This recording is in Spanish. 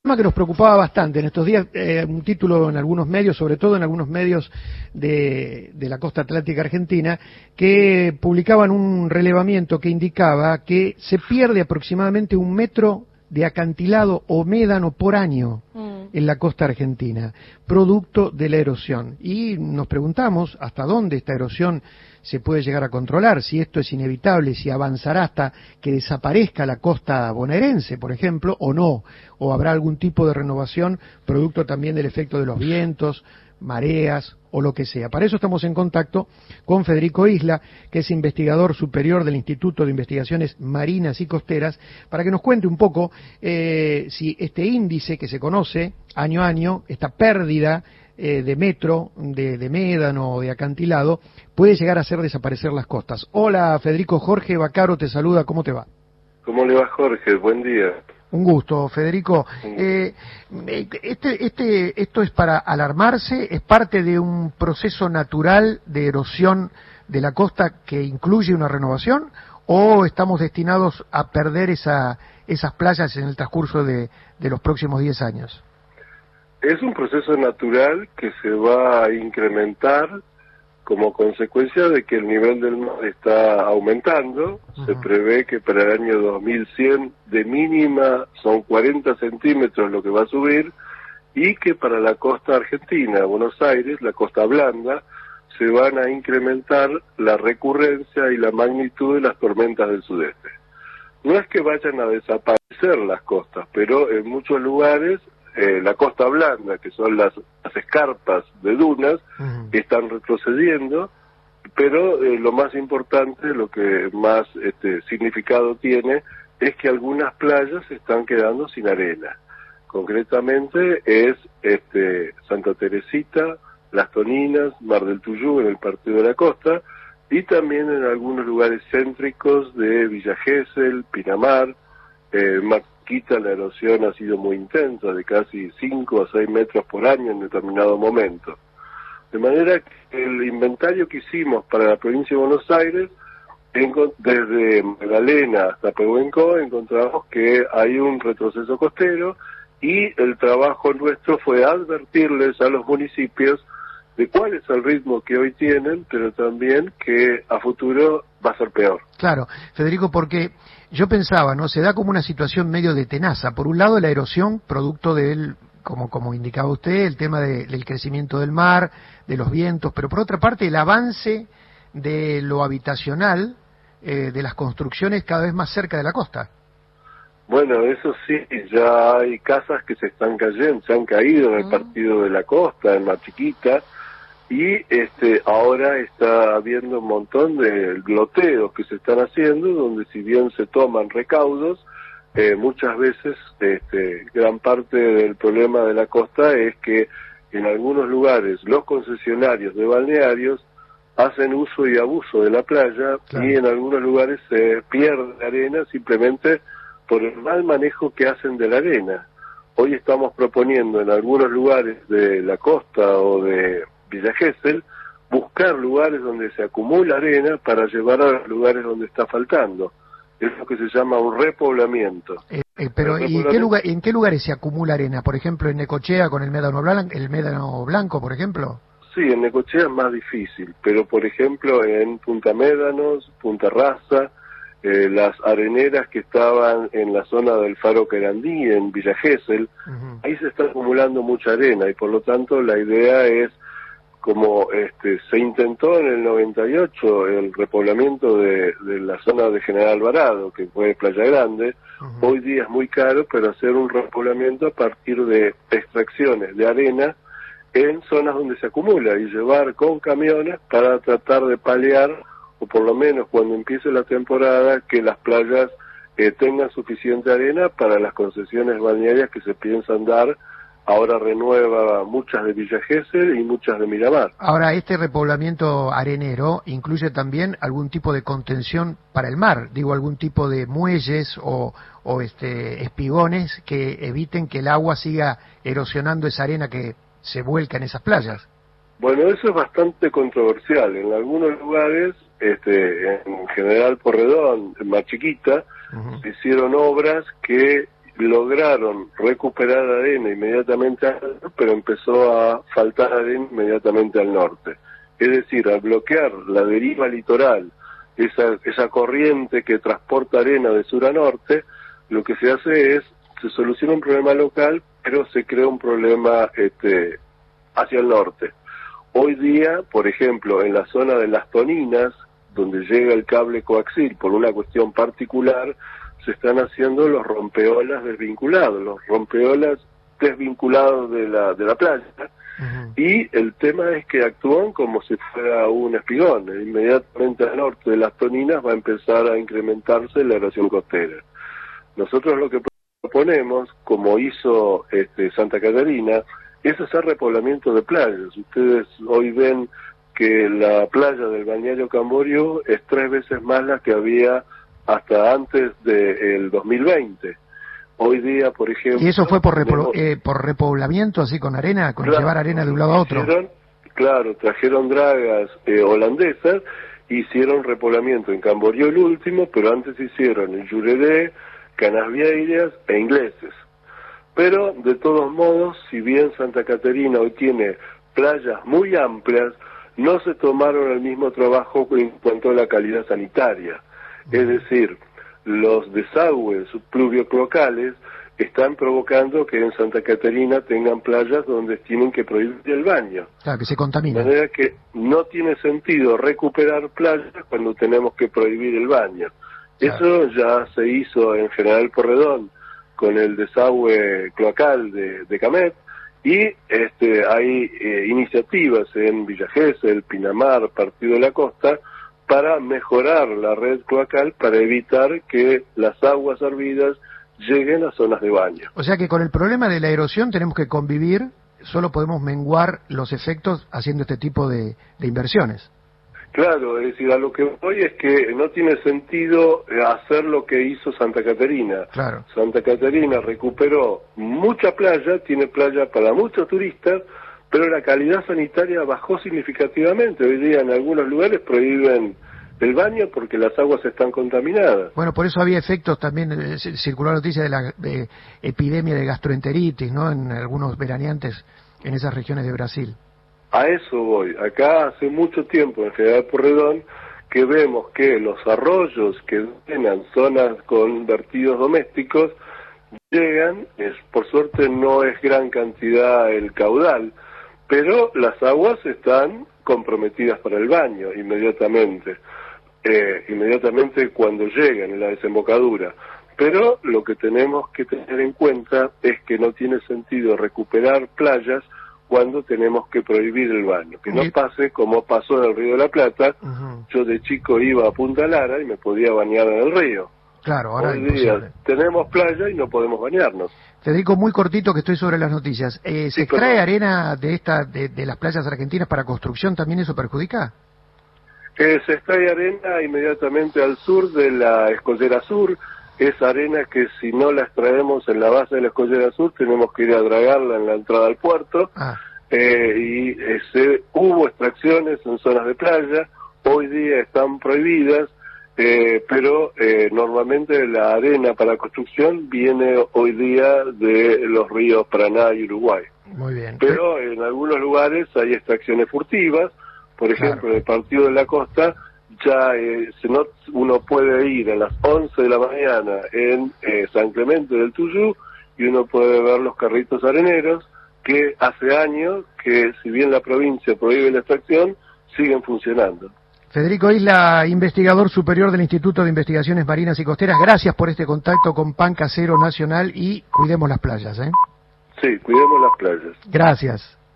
tema que nos preocupaba bastante en estos días, un título en algunos medios, sobre todo en algunos medios de la costa atlántica argentina, que publicaban un relevamiento que indicaba que se pierde aproximadamente 1 metro de acantilado o médano por año en la costa argentina, producto de la erosión. Y nos preguntamos hasta dónde esta erosión se puede llegar a controlar, si esto es inevitable, si avanzará hasta que desaparezca la costa bonaerense, por ejemplo, o no, o habrá algún tipo de renovación producto también del efecto de los vientos, mareas o lo que sea. Para eso estamos en contacto con Federico Isla, que es investigador superior del Instituto de Investigaciones Marinas y Costeras, para que nos cuente un poco si este índice que se conoce año a año, esta pérdida de metro, de médano o de acantilado, puede llegar a hacer desaparecer las costas. Hola Federico, Jorge Vaccaro te saluda, ¿cómo te va? ¿Cómo le va, Jorge? Buen día. Un gusto, Federico. Esto es para alarmarse, es parte de un proceso natural de erosión de la costa que incluye una renovación, o estamos destinados a perder esas playas en el transcurso de los próximos 10 años? Es un proceso natural que se va a incrementar como consecuencia de que el nivel del mar está aumentando. Se prevé que para el año 2100 de mínima son 40 centímetros lo que va a subir, y que para la costa argentina, Buenos Aires, la costa blanda, se van a incrementar la recurrencia y la magnitud de las tormentas del sudeste. No es que vayan a desaparecer las costas, pero en muchos lugares la costa blanda, que son las escarpas de dunas, están retrocediendo, pero lo más importante, lo que más significado tiene, es que algunas playas se están quedando sin arena. Concretamente es Santa Teresita, Las Toninas, Mar del Tuyú en el Partido de la Costa, y también en algunos lugares céntricos de Villa Gesell, Pinamar, Marquita. La erosión ha sido muy intensa, de casi 5 a 6 metros por año en determinado momento. De manera que el inventario que hicimos para la provincia de Buenos Aires, desde Magdalena hasta Pehuenco, encontramos que hay un retroceso costero, y el trabajo nuestro fue advertirles a los municipios de cuál es el ritmo que hoy tienen, pero también que a futuro va a ser peor. Claro, Federico, porque yo pensaba, ¿no? Se da como una situación medio de tenaza. Por un lado, la erosión, producto del, como indicaba usted, el tema del crecimiento del mar, de los vientos, pero por otra parte, el avance de lo habitacional, de las construcciones cada vez más cerca de la costa. Bueno, eso sí, ya hay casas que se están cayendo, se han caído en el Partido de la Costa, en Mar Chiquita, y ahora está habiendo un montón de gloteos que se están haciendo, donde si bien se toman recaudos, muchas veces gran parte del problema de la costa es que en algunos lugares los concesionarios de balnearios hacen uso y abuso de la playa, claro, y en algunos lugares se pierde arena simplemente por el mal manejo que hacen de la arena. Hoy estamos proponiendo en algunos lugares de la costa o de Villa Gesell buscar lugares donde se acumula arena para llevar a los lugares donde está faltando. Es lo que se llama un repoblamiento. Pero ¿y en qué lugares se acumula arena? Por ejemplo, en Necochea con el médano blanco, por ejemplo. Sí, en Necochea es más difícil, pero por ejemplo en Punta Médanos, Punta Rasa, las areneras que estaban en la zona del Faro Querandí, en Villa Gesell, ahí se está acumulando mucha arena, y por lo tanto la idea es, como se intentó en el 98 el repoblamiento de la zona de General Alvarado, que fue Playa Grande, hoy día es muy caro, pero hacer un repoblamiento a partir de extracciones de arena en zonas donde se acumula, y llevar con camiones para tratar de paliar, o por lo menos cuando empiece la temporada, que las playas tengan suficiente arena para las concesiones balnearias que se piensan dar. Ahora renueva muchas de Villa Gesell y muchas de Miramar. Ahora, este repoblamiento arenero incluye también algún tipo de contención para el mar, digo, algún tipo de muelles o espigones que eviten que el agua siga erosionando esa arena que se vuelca en esas playas. Bueno, eso es bastante controversial. En algunos lugares, en General Porredón, en Mar Chiquita, se hicieron obras que lograron recuperar arena inmediatamente al sur, pero empezó a faltar arena inmediatamente al norte. Es decir, al bloquear la deriva litoral, esa corriente que transporta arena de sur a norte, lo que se hace es, se soluciona un problema local, pero se crea un problema hacia el norte. Hoy día, por ejemplo, en la zona de Las Toninas, donde llega el cable coaxil por una cuestión particular, se están haciendo los rompeolas desvinculados, los rompeolas desvinculados de la playa. Y el tema es que actúan como si fuera un espigón. Inmediatamente al norte de Las Toninas va a empezar a incrementarse la erosión costera. Nosotros lo que proponemos, como hizo Santa Catarina, es hacer repoblamiento de playas. Ustedes hoy ven que la playa del balneario Camboriú es 3 veces más la que había hasta antes del 2020. Hoy día, por ejemplo... ¿Y eso fue por repoblamiento, así con arena, con claro, llevar arena de un lado a otro? Trajeron dragas holandesas, hicieron repoblamiento en Camboriú el último, pero antes hicieron en Llureré, Canasvieiras e Ingleses. Pero, de todos modos, si bien Santa Catarina hoy tiene playas muy amplias, no se tomaron el mismo trabajo en cuanto a la calidad sanitaria. Es decir, los desagües pluvio-cloacales están provocando que en Santa Catarina tengan playas donde tienen que prohibir el baño. Claro, que se contamina. De manera que no tiene sentido recuperar playas cuando tenemos que prohibir el baño. Claro. Eso ya se hizo en General Porredón con el desagüe cloacal de Camet, y hay iniciativas en Villa Gesell, Pinamar, Partido de la Costa, para mejorar la red cloacal para evitar que las aguas hervidas lleguen a zonas de baño. O sea que con el problema de la erosión tenemos que convivir, solo podemos menguar los efectos haciendo este tipo de inversiones. Claro, es decir, a lo que voy es que no tiene sentido hacer lo que hizo Santa Catarina. Claro. Santa Catarina recuperó mucha playa, tiene playa para muchos turistas, pero la calidad sanitaria bajó significativamente. Hoy día en algunos lugares prohíben el baño porque las aguas están contaminadas. Bueno, por eso había efectos también, circuló la noticia de la epidemia de gastroenteritis, ¿no?, en algunos veraneantes en esas regiones de Brasil. A eso voy. Acá hace mucho tiempo en General Porredón que vemos que los arroyos que llenan zonas con vertidos domésticos llegan, por suerte no es gran cantidad el caudal, pero las aguas están comprometidas para el baño inmediatamente cuando llegan en la desembocadura. Pero lo que tenemos que tener en cuenta es que no tiene sentido recuperar playas cuando tenemos que prohibir el baño. Que no pase como pasó en el Río de la Plata. Yo de chico iba a Punta Lara y me podía bañar en el río. Claro, ahora hoy día tenemos playa y no podemos bañarnos. Federico, muy cortito que estoy sobre las noticias. ¿Se extrae arena de las playas argentinas para construcción? ¿También eso perjudica? Se extrae arena inmediatamente al sur de la Escollera Sur. Es arena que si no la extraemos en la base de la Escollera Sur tenemos que ir a dragarla en la entrada al puerto. Hubo extracciones en zonas de playa, hoy día están prohibidas, pero normalmente la arena para construcción viene hoy día de los ríos Paraná y Uruguay. Muy bien. Pero en algunos lugares hay extracciones furtivas, por ejemplo, en el Partido de la Costa ya uno puede ir a las 11 de la mañana en San Clemente del Tuyú y uno puede ver los carritos areneros que hace años que, si bien la provincia prohíbe la extracción, siguen funcionando. Federico Isla, investigador superior del Instituto de Investigaciones Marinas y Costeras, gracias por este contacto con Pan Casero Nacional y cuidemos las playas, ¿eh? Sí, cuidemos las playas. Gracias.